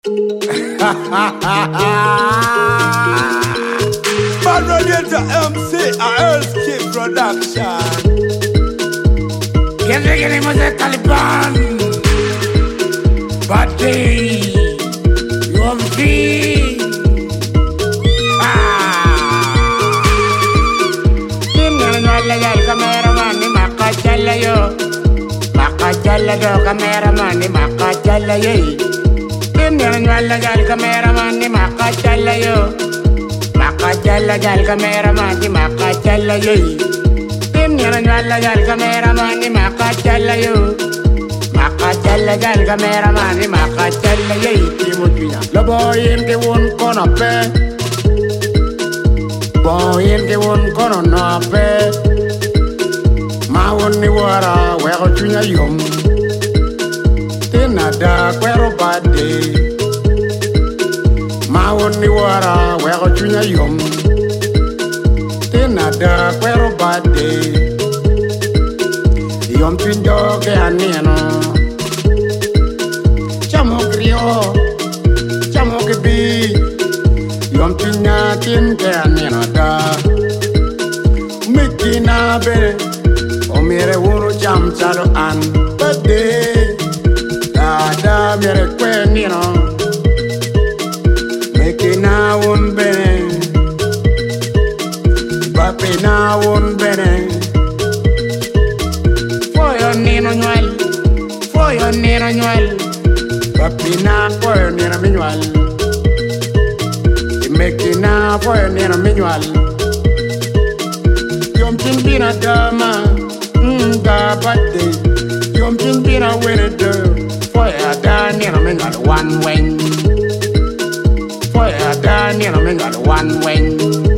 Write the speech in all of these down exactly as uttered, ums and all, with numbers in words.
Man Radiator M C, a Earthscape Production. ¿Quién se quiere más de Taliban? Bati, U M C. El cameraman ni macachala yo, macachala yo cameraman ni macachala yo. Tiene nuala ya el cameraman ni macachala yo, macachala ya el cameraman ni macachala yo. Tiene nuala ya el cameraman ni macachala yo, macachala ya el cameraman ni macachala yo. Timuchina, lo voy en que un conope, voy en que un conope. Ma woni wara wero tunya yom Tinada kwero bade Ma woni wara wero tunya yom Tinada kwero bade Yom pindo ke aneno Chamo grio Chamo ke bi Yom tunya tin ke aneno da Mikina bere O mere uru jam chalo an Bade Dada mere kwe nino Meki na un bene Papi na un bene Foyo nino nyuel Foyo nino nyuel Papi na foyo nino minyuel Meki na foyo nino minyuel Yom timbina dama Da bade, yom tin bina winner do. For ya done, you know, me got one wing. For ya done, you know, me got one wing.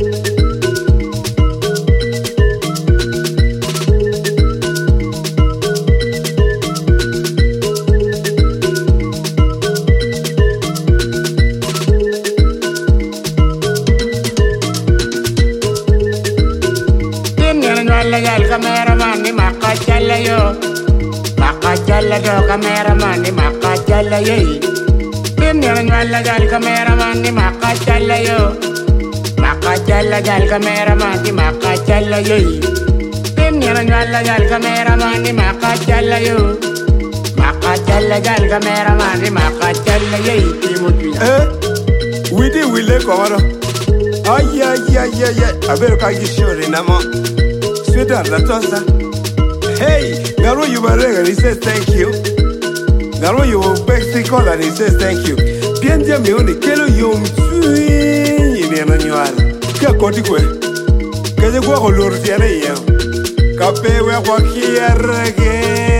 El cameraman ni macachala yo, macachala yo cameraman ni macachala yo. Tiene nuala ya el cameraman ni macachala yo, macachala ya el cameraman ni macachala yo. Tiene nuala ya el cameraman ni macachala yo, macachala ya el cameraman ni macachala yo. Eh, we did we let go. Ay ay ay ay ay. A ver ka gishore na mo. Sweetheart, la tosa. Hey, Garo you were and he says thank you. Garo you were Bexy call and he says thank you. Bien dia me only kelo yum tui in an annual. Kakotikwe. Kaja go lor tiare ya. Kape we kwa kierege.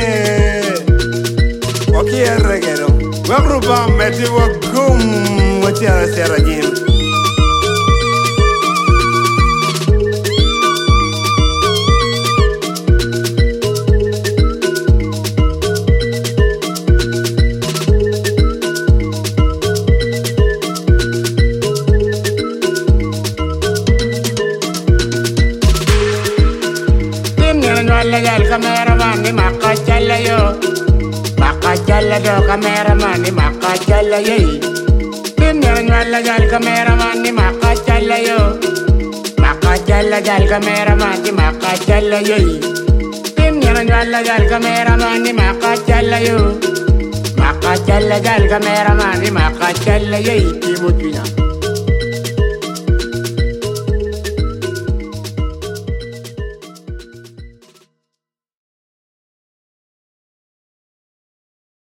Kwa kierege no. We ruba meti wa gum wachara sera jim. El cameraman ni macachala yo, macachala yo cameraman ni macachala yo. Tiene nuala ya el cameraman ni macachala yo, macachala ya el cameraman ni macachala yo. Tiene nuala ya el cameraman ni macachala yo, macachala ya el cameraman ni macachala yo. Timuchina.